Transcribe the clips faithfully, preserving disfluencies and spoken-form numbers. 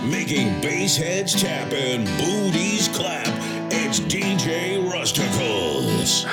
Making bass heads tap and booties clap, it's D J Rusticles.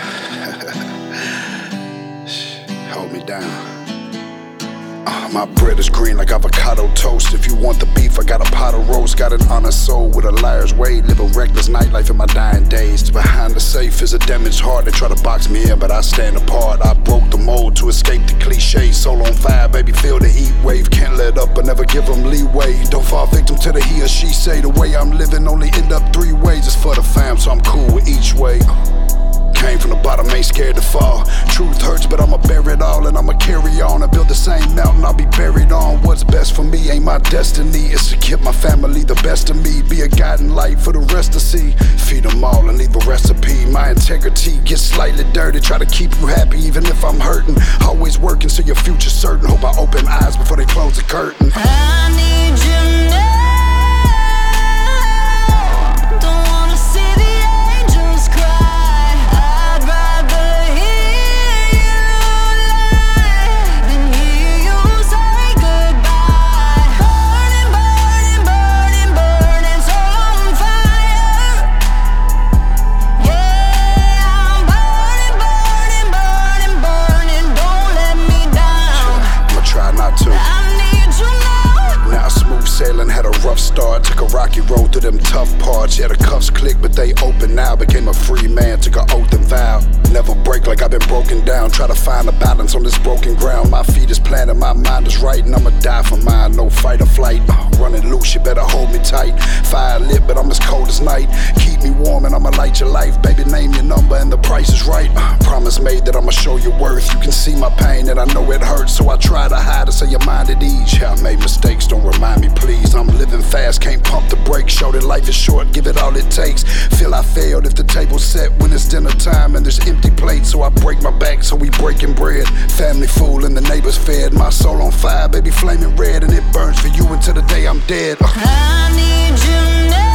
Hold me down. Uh, my bread is green like avocado toast. If you want the beef, I got a pot of roast. Got an honest soul with a liar's way. Live a reckless nightlife in my dying days. Behind the safe is a damaged heart. They try to box me in, but I stand apart. I broke the mold to escape the cliche. Soul on fire, baby, feel the heat wave. Can't let up, but never give them leeway. Don't fall victim to the he or she say. The way I'm living only end up three ways. It's for the fam, so I'm cool with each way. Came from the bottom, ain't scared to fall. Truth hurts, but I'ma bear it all, and I'ma carry on and build the same mountain I'll be buried on. What's best for me ain't my destiny. It's to give my family the best of me. Be a guiding light for the rest to see. Feed them all and leave a recipe. My integrity gets slightly dirty. Try to keep you happy even if I'm hurting. Always working so your future's certain. Hope I open eyes before they close the curtain. I need you now. Sailing had a rough start, took a rocky road through them tough parts. Yeah, the cuffs clicked, but they open now. Became a free man, took an oath and vow. Never break like I've been broken down. Try to find a balance on this broken ground. My feet is planted, my mind is right, and I'ma die for mine. No fight or flight, uh, running loose, you better hold me tight. Fire lit, but I'm as cold as night. Keep me warm and I'ma light your life. Baby, name your number and the price is right. uh, Promise made that I'ma show you worth. You can see my pain and I know it hurts, so I try to hide it so your mind at ease. Yeah, I made mistakes, don't remind me please. I'm living fast, can't pump the brakes. Show that life is short, give it all it takes. Feel I failed if the table's set when it's dinner time and there's empty plates. So I break my back, so we breaking bread. Family full and the neighbors fed. My soul on fire, baby, flaming red, and it burns for you until the day I'm dead. uh. I need you now.